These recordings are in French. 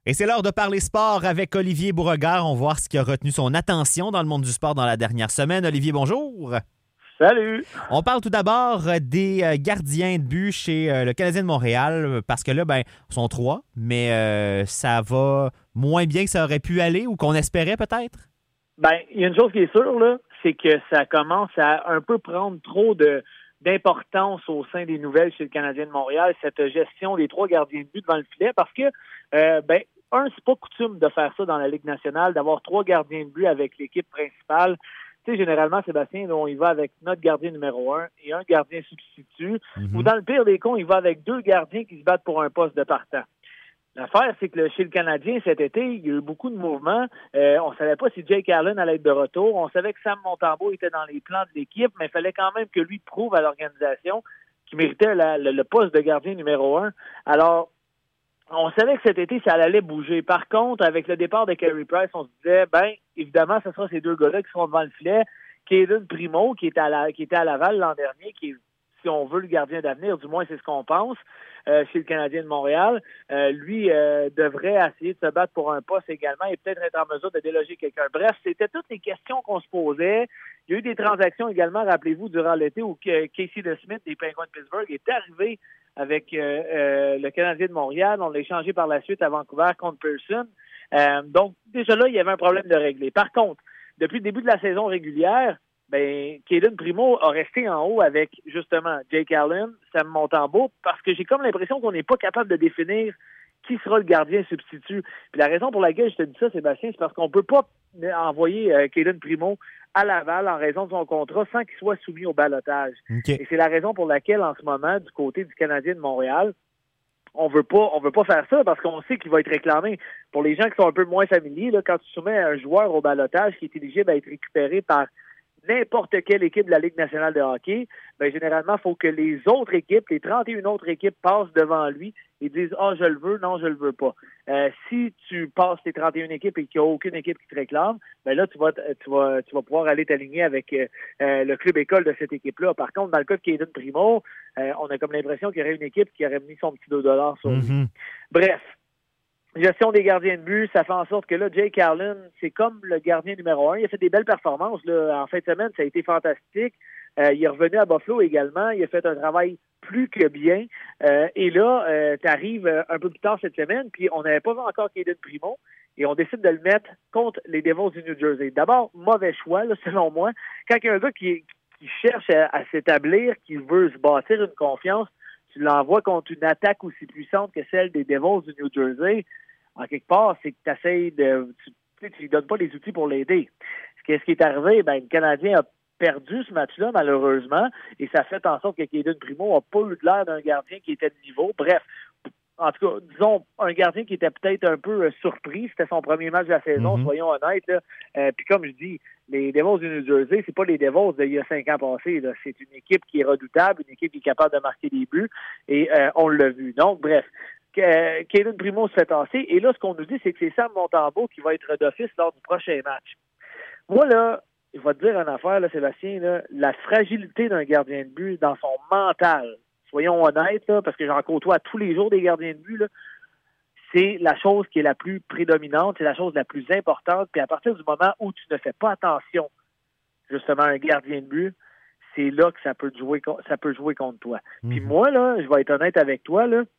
Et c'est l'heure de parler sport avec Olivier Beauregard. On va voir ce qui a retenu son attention dans le monde du sport dans la dernière semaine. Olivier, bonjour. Salut! On parle tout d'abord des gardiens de but chez le Canadien de Montréal parce que là, ils sont 3, mais ça va moins bien que ça aurait pu aller ou qu'on espérait peut-être? Il y a une chose qui est sûre, là, c'est que ça commence à un peu prendre trop d'importance au sein des nouvelles chez le Canadien de Montréal, cette gestion des 3 gardiens de but devant le filet, parce que, c'est pas coutume de faire ça dans la Ligue nationale, d'avoir 3 gardiens de but avec l'équipe principale. Tu sais, généralement, Sébastien, on y va avec notre gardien numéro 1 et un gardien substitut. Ou dans le pire des cas, il va avec 2 gardiens qui se battent pour un poste de partant. L'affaire, c'est que chez le Canadien, cet été, il y a eu beaucoup de mouvements. On savait pas si Jake Allen allait être de retour. On savait que Sam Montembeault était dans les plans de l'équipe, mais il fallait quand même que lui prouve à l'organisation qu'il méritait le poste de gardien numéro 1. Alors, on savait que cet été, ça allait bouger. Par contre, avec le départ de Carey Price, on se disait, évidemment, ce sera ces 2 gars-là qui seront devant le filet. Caden Primo, qui était à Laval l'an dernier, qui est, si on veut, le gardien d'avenir, du moins c'est ce qu'on pense, chez le Canadien de Montréal, lui devrait essayer de se battre pour un poste également et peut-être être en mesure de déloger quelqu'un. Bref, c'était toutes les questions qu'on se posait. Il y a eu des transactions également, rappelez-vous, durant l'été où Casey DeSmith des Penguins de Pittsburgh est arrivé avec le Canadien de Montréal. On l'a échangé par la suite à Vancouver contre Pearson. Donc, déjà là, il y avait un problème de régler. Par contre, depuis le début de la saison régulière, Caden Primo a resté en haut avec, justement, Jake Allen, Sam Montembeault, parce que j'ai comme l'impression qu'on n'est pas capable de définir qui sera le gardien substitut. Puis la raison pour laquelle je te dis ça, Sébastien, c'est parce qu'on peut pas envoyer Caden Primo à Laval en raison de son contrat sans qu'il soit soumis au ballottage. Okay. Et c'est la raison pour laquelle, en ce moment, du côté du Canadien de Montréal, on veut pas faire ça parce qu'on sait qu'il va être réclamé. Pour les gens qui sont un peu moins familiers, là, quand tu soumets un joueur au ballottage qui est éligible à être récupéré par n'importe quelle équipe de la Ligue nationale de hockey, généralement, il faut que les autres équipes, les 31 autres équipes, passent devant lui et disent « Ah, je le veux, non, je le veux pas ». Si tu passes les 31 équipes et qu'il n'y a aucune équipe qui te réclame, là, tu vas pouvoir aller t'aligner avec le club école de cette équipe-là. Par contre, dans le cas de Caden Primo, on a comme l'impression qu'il y aurait une équipe qui aurait mis son petit $2 sur lui. Bref. Gestion des gardiens de but, ça fait en sorte que là, Jake Allen, c'est comme le gardien numéro 1. Il a fait des belles performances là, en fin de semaine, ça a été fantastique. Il est revenu à Buffalo également. Il a fait un travail plus que bien. Et là, tu arrives un peu plus tard cette semaine, puis on n'avait pas vu encore Caden Primo, et on décide de le mettre contre les Devils du New Jersey. D'abord, mauvais choix, là, selon moi. Quand il y a un gars qui cherche à s'établir, qui veut se bâtir une confiance, tu l'envoies contre une attaque aussi puissante que celle des Devils du New Jersey. En quelque part, c'est que tu essaies tu lui donnes pas les outils pour l'aider. Qu'est-ce qui est arrivé? Le Canadien a perdu ce match-là, malheureusement, et ça fait en sorte que Caden Primo n'a pas eu l'air d'un gardien qui était de niveau. Bref, en tout cas, disons, un gardien qui était peut-être un peu surpris. C'était son premier match de la saison, soyons honnêtes. Puis comme je dis, les Devils du New Jersey, c'est pas les Devils d'il y a 5 ans passés. Là. C'est une équipe qui est redoutable, une équipe qui est capable de marquer des buts, et on l'a vu. Donc, bref, Caden Primo se fait tasser. Et là, ce qu'on nous dit, c'est que c'est Sam Montembeault qui va être d'office lors du prochain match. Moi, là, je vais te dire une affaire, là, Sébastien, là, la fragilité d'un gardien de but dans son mental, soyons honnêtes, là, parce que j'en côtoie tous les jours des gardiens de but, là, c'est la chose qui est la plus prédominante, c'est la chose la plus importante. Puis à partir du moment où tu ne fais pas attention, justement, à un gardien de but, c'est là que ça peut jouer contre toi. Puis moi, là, je vais être honnête avec toi, là,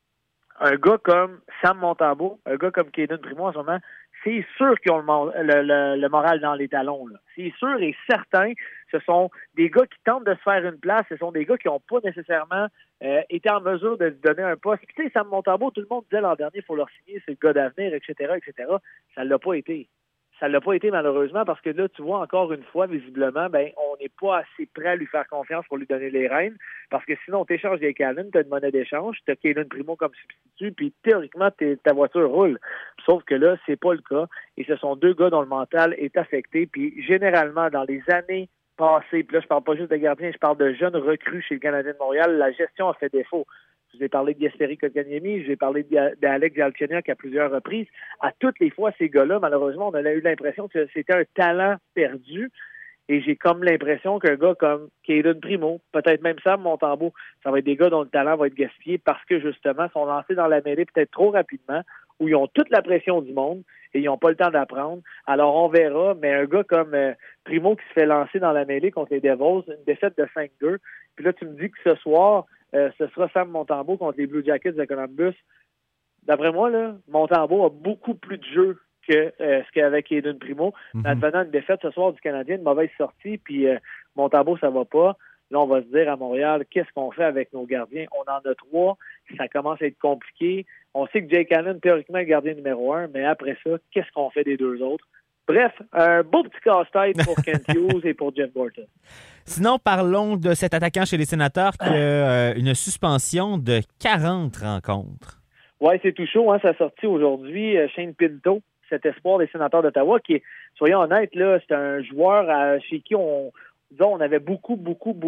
un gars comme Sam Montembeault, un gars comme Caden Primo en ce moment, c'est sûr qu'ils ont le moral dans les talons. Là. C'est sûr et certain. Ce sont des gars qui tentent de se faire une place. Ce sont des gars qui n'ont pas nécessairement été en mesure de se donner un poste. Puis, tu sais, Sam Montembeault, tout le monde disait l'an dernier, il faut leur signer, c'est le gars d'avenir, etc., etc. Ça ne l'a pas été. Ça ne l'a pas été, malheureusement, parce que là, tu vois, encore une fois, visiblement, on n'est pas assez prêt à lui faire confiance pour lui donner les rênes, parce que sinon, tu échanges des Allen, tu as une monnaie d'échange, tu as Caden Primo comme substitut, puis théoriquement, ta voiture roule. Sauf que là, c'est pas le cas, et ce sont 2 gars dont le mental est affecté, puis généralement, dans les années passées, puis là, je parle pas juste de gardiens, je parle de jeunes recrues chez le Canadien de Montréal, la gestion a fait défaut. Je vous ai parlé de Jesperi Kotkaniemi, je vous ai parlé d'Alex Galchenyuk à plusieurs reprises. À toutes les fois, ces gars-là, malheureusement, on a eu l'impression que c'était un talent perdu. Et j'ai comme l'impression qu'un gars comme Caden Primo, peut-être même Sam Montembeault, ça va être des gars dont le talent va être gaspillé parce que, justement, sont lancés dans la mêlée peut-être trop rapidement, où ils ont toute la pression du monde et ils n'ont pas le temps d'apprendre. Alors, on verra, mais un gars comme Primo qui se fait lancer dans la mêlée contre les Devils, une défaite de 5-2, puis là, tu me dis que ce soir, ce sera Sam Montembeault contre les Blue Jackets de Columbus. D'après moi, là, Montembeault a beaucoup plus de jeu que ce qu'avec Aiden Primo. En advenant une défaite ce soir du Canadien, une mauvaise sortie, puis Montembeault, ça va pas. Là, on va se dire à Montréal, qu'est-ce qu'on fait avec nos gardiens? On en a 3, ça commence à être compliqué. On sait que Jake Allen, théoriquement, est le gardien numéro 1, mais après ça, qu'est-ce qu'on fait des 2 autres? Bref, un beau petit casse-tête pour Kent Hughes et pour Jeff Gorton. Sinon, parlons de cet attaquant chez les Sénateurs qui a une suspension de 40 rencontres. Oui, c'est tout chaud, hein, ça a sorti aujourd'hui. Shane Pinto, cet espoir des Sénateurs d'Ottawa, qui est, soyons honnêtes, là, c'est un joueur chez qui on avait beaucoup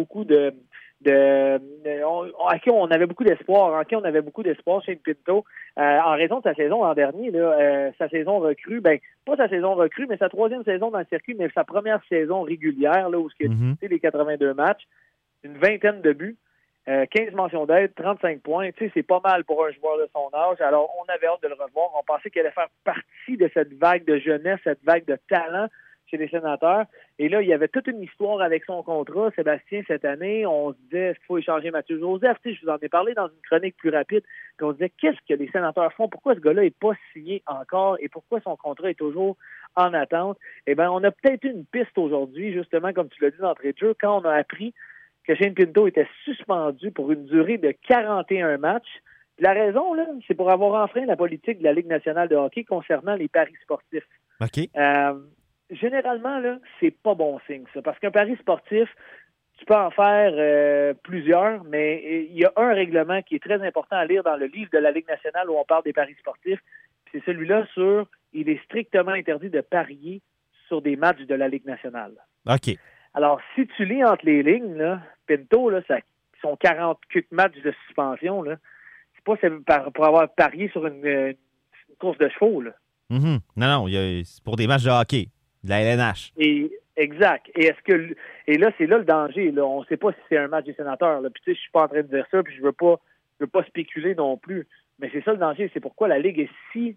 à qui on avait beaucoup d'espoir, Shane Pinto, en raison de sa saison l'an dernier, là, sa saison recrue, pas sa saison recrue, mais sa 3e saison dans le circuit, mais sa première saison régulière, là, où il a disputé les 82 matchs, une vingtaine de buts, 15 mentions d'aide, 35 points, tu sais, c'est pas mal pour un joueur de son âge. Alors, on avait hâte de le revoir. On pensait qu'il allait faire partie de cette vague de jeunesse, cette vague de talent chez les Sénateurs. Et là, il y avait toute une histoire avec son contrat, Sébastien, cette année. On se disait, est-ce qu'il faut échanger Mathieu Joseph? Tu sais, je vous en ai parlé dans une chronique plus rapide. Puis on se disait, qu'est-ce que les Sénateurs font? Pourquoi ce gars-là n'est pas signé encore? Et pourquoi son contrat est toujours en attente? Eh bien, on a peut-être une piste aujourd'hui, justement, comme tu l'as dit d'entrée de jeu, quand on a appris que Shane Pinto était suspendu pour une durée de 41 matchs. La raison, là, c'est pour avoir enfreint la politique de la Ligue nationale de hockey concernant les paris sportifs. OK. Généralement, là, c'est pas bon signe, ça, parce qu'un pari sportif, tu peux en faire plusieurs, mais il y a un règlement qui est très important à lire dans le livre de la Ligue nationale où on parle des paris sportifs, c'est celui-là sur « Il est strictement interdit de parier sur des matchs de la Ligue nationale ». OK. Alors, si tu lis entre les lignes, là, Pinto, là, son 48 matchs de suspension, là, c'est pas pour avoir parié sur une course de chevaux, là. Non, c'est pour des matchs de hockey, de la LNH. Exact. Et là, c'est là le danger. Là. On ne sait pas si c'est un match des Sénateurs. Là. Puis tu sais, je suis pas en train de dire ça, puis je veux pas spéculer non plus. Mais c'est ça le danger. C'est pourquoi la Ligue est si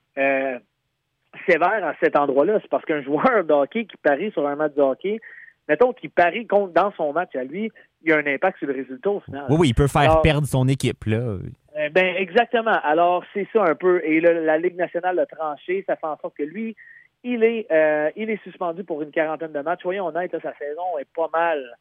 sévère à cet endroit-là. C'est parce qu'un joueur de hockey qui parie sur un match de hockey, mettons qu'il parie dans son match à lui, il y a un impact sur le résultat au final. Oui, il peut faire perdre son équipe, là. Exactement. Alors, c'est ça un peu. Et là, la Ligue nationale a tranché. Ça fait en sorte que lui, il est suspendu pour une 40aine de matchs. Soyons honnêtes, là, sa saison est pas mal,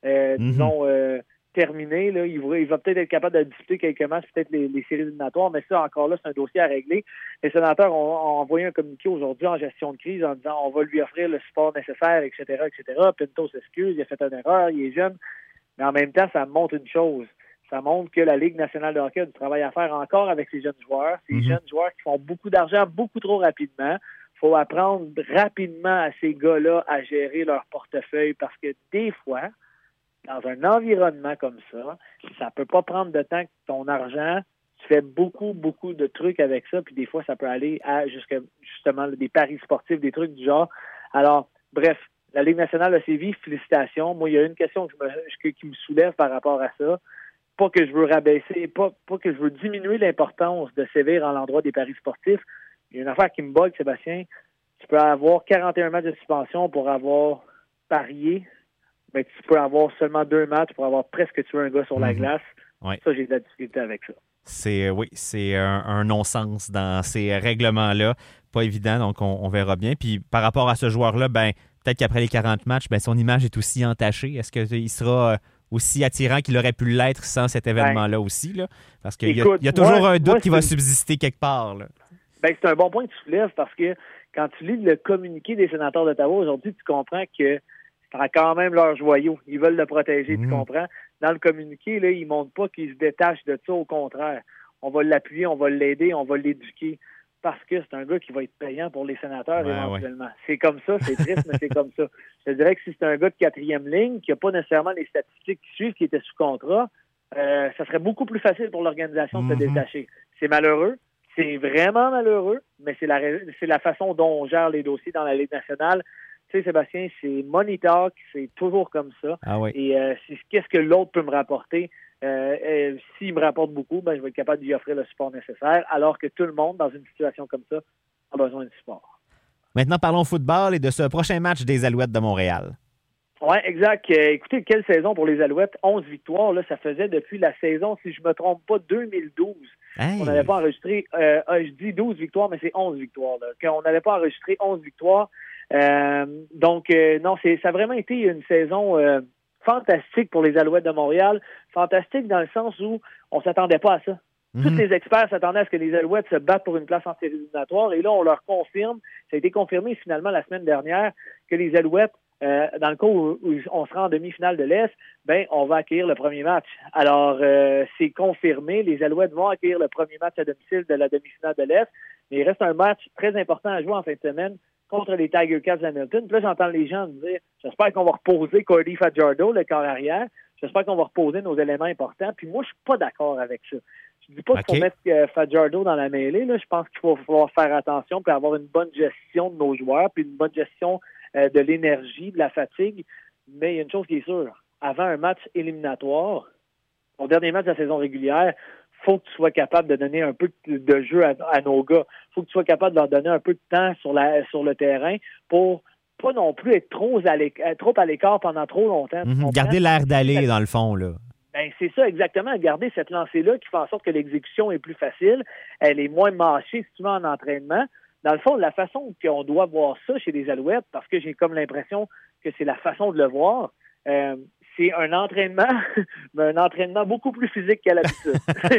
terminée. Là. Il va peut-être être capable de disputer quelques matchs, peut-être les séries éliminatoires, mais ça, encore là, c'est un dossier à régler. Les sénateurs ont envoyé un communiqué aujourd'hui en gestion de crise en disant on va lui offrir le support nécessaire, etc., etc. Pinto s'excuse, il a fait une erreur, il est jeune. Mais en même temps, ça montre une chose. Ça montre que la Ligue nationale de hockey a du travail à faire encore avec ces jeunes joueurs. Ces jeunes joueurs qui font beaucoup d'argent beaucoup trop rapidement. Il faut apprendre rapidement à ces gars-là à gérer leur portefeuille parce que des fois, dans un environnement comme ça ne peut pas prendre de temps que ton argent. Tu fais beaucoup de trucs avec ça, puis des fois, ça peut aller à justement des paris sportifs, des trucs du genre. Alors, bref, la Ligue nationale a sévi, félicitations. Moi, il y a une question qui me soulève par rapport à ça. Pas que je veux rabaisser, pas que je veux diminuer l'importance de sévir à l'endroit des paris sportifs. Il y a une affaire qui me bug, Sébastien. Tu peux avoir 41 matchs de suspension pour avoir parié, mais tu peux avoir seulement 2 matchs pour avoir presque tué un gars sur la glace. Ouais. Ça, j'ai de la difficulté avec ça. C'est un non-sens dans ces règlements-là. Pas évident, donc on verra bien. Puis par rapport à ce joueur-là, peut-être qu'après les 40 matchs, son image est aussi entachée. Est-ce qu'il sera aussi attirant qu'il aurait pu l'être sans cet événement-là aussi? Là? Parce qu'il y a toujours un doute qui va subsister quelque part. Là. C'est un bon point que tu soulèves parce que quand tu lis le communiqué des Sénateurs d'Ottawa aujourd'hui, tu comprends que c'est quand même leur joyau. Ils veulent le protéger, tu comprends? Dans le communiqué, là, ils ne montrent pas qu'ils se détachent de ça. Au contraire, on va l'appuyer, on va l'aider, on va l'éduquer parce que c'est un gars qui va être payant pour les Sénateurs éventuellement. C'est comme ça, c'est triste, mais c'est comme ça. Je te dirais que si c'est un gars de 4e ligne qui n'a pas nécessairement les statistiques qui suivent, qui était sous contrat, ça serait beaucoup plus facile pour l'organisation de se détacher. C'est malheureux. C'est vraiment malheureux, mais c'est la façon dont on gère les dossiers dans la Ligue nationale. Tu sais, Sébastien, c'est money talk, c'est toujours comme ça. Ah oui. Et c'est qu'est-ce que l'autre peut me rapporter. S'il me rapporte beaucoup, je vais être capable d'y offrir le support nécessaire, alors que tout le monde, dans une situation comme ça, a besoin de support. Maintenant, parlons football et de ce prochain match des Alouettes de Montréal. Oui, exact. Écoutez, quelle saison pour les Alouettes? 11 victoires. Là, ça faisait depuis la saison, si je ne me trompe pas, 2012. Hey. On n'avait pas enregistré, je dis 12 victoires, mais c'est 11 victoires. Là. On n'avait pas enregistré 11 victoires. Non, ça a vraiment été une saison fantastique pour les Alouettes de Montréal. Fantastique dans le sens où on ne s'attendait pas à ça. Tous les experts s'attendaient à ce que les Alouettes se battent pour une place en séries éliminatoires. Et là, on leur confirme, ça a été confirmé finalement la semaine dernière, que les Alouettes, dans le cas où on sera en demi-finale de l'Est, on va accueillir le premier match. Alors, c'est confirmé. Les Alouettes vont accueillir le premier match à domicile de la demi-finale de l'Est. Mais il reste un match très important à jouer en fin de semaine contre les Tiger Cats d'Hamilton. Puis là, j'entends les gens me dire, j'espère qu'on va reposer Cody Fajardo, le corps arrière. J'espère qu'on va reposer nos éléments importants. Puis moi, je suis pas d'accord avec ça. Je dis pas qu'il faut mettre Fajardo dans la mêlée. Là. Je pense qu'il faut falloir faire attention puis avoir une bonne gestion de nos joueurs, puis une bonne gestion de l'énergie, de la fatigue. Mais il y a une chose qui est sûre. Avant un match éliminatoire, au dernier match de la saison régulière, il faut que tu sois capable de donner un peu de jeu à nos gars. Il faut que tu sois capable de leur donner un peu de temps sur le terrain pour pas non plus être trop à l'écart pendant trop longtemps. Garder l'air d'aller, dans le fond, là. C'est ça, exactement. Garder cette lancée-là qui fait en sorte que l'exécution est plus facile. Elle est moins mâchée, si tu veux, en entraînement. Dans le fond, la façon qu'on doit voir ça chez les Alouettes, parce que j'ai comme l'impression que c'est la façon de le voir, c'est un entraînement, mais un entraînement beaucoup plus physique qu'à l'habitude.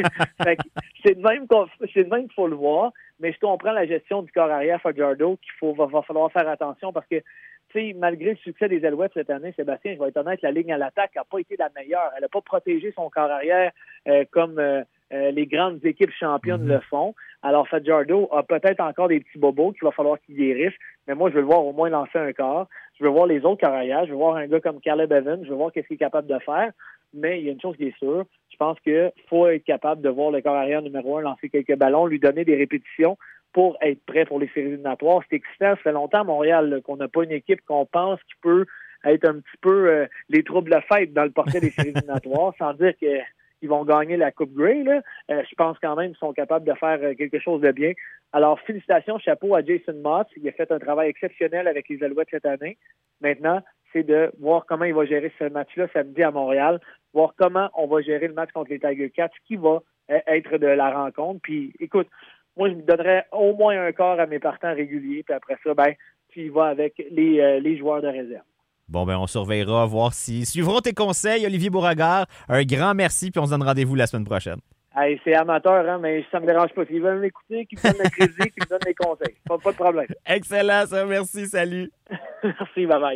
C'est de même qu'il faut le voir, mais je comprends la gestion du corps arrière Fajardo va falloir faire attention parce que malgré le succès des Alouettes cette année, Sébastien, je vais être honnête, la ligne à l'attaque n'a pas été la meilleure. Elle n'a pas protégé son corps arrière comme les grandes équipes championnes le font. Alors, Fajardo a peut-être encore des petits bobos qu'il va falloir qu'il guérisse, mais moi, je veux le voir au moins lancer un quart. Je veux voir les autres corps arrière. Je veux voir un gars comme Caleb Evans. Je veux voir qu'est-ce qu'il est capable de faire. Mais il y a une chose qui est sûre. Je pense qu'il faut être capable de voir le corps arrière numéro 1 lancer quelques ballons, lui donner des répétitions pour être prêt pour les séries éliminatoires. C'est excitant. Ça fait longtemps à Montréal là, qu'on n'a pas une équipe qu'on pense qui peut être un petit peu les troubles de fête dans le portrait des séries éliminatoires, sans dire qu'ils vont gagner la Coupe Grey. Là. Je pense quand même qu'ils sont capables de faire quelque chose de bien. Alors, félicitations, chapeau à Jason Mott. Il a fait un travail exceptionnel avec les Alouettes cette année. Maintenant, c'est de voir comment il va gérer ce match-là samedi à Montréal, voir comment on va gérer le match contre les Tiger Cats, qui va être de la rencontre. Puis, écoute, moi, je me donnerais au moins un quart à mes partants réguliers, puis après ça, tu y vas avec les joueurs de réserve. Bon, on surveillera, voir s'ils suivront tes conseils. Olivier Beauregard, un grand merci, puis on se donne rendez-vous la semaine prochaine. Hey, c'est amateur, hein, mais ça me dérange pas. S'ils veulent m'écouter, qu'ils me donnent le crédit, qu'ils me donnent les conseils. Pas de problème. Excellent, ça. Merci. Salut. Merci, bye-bye.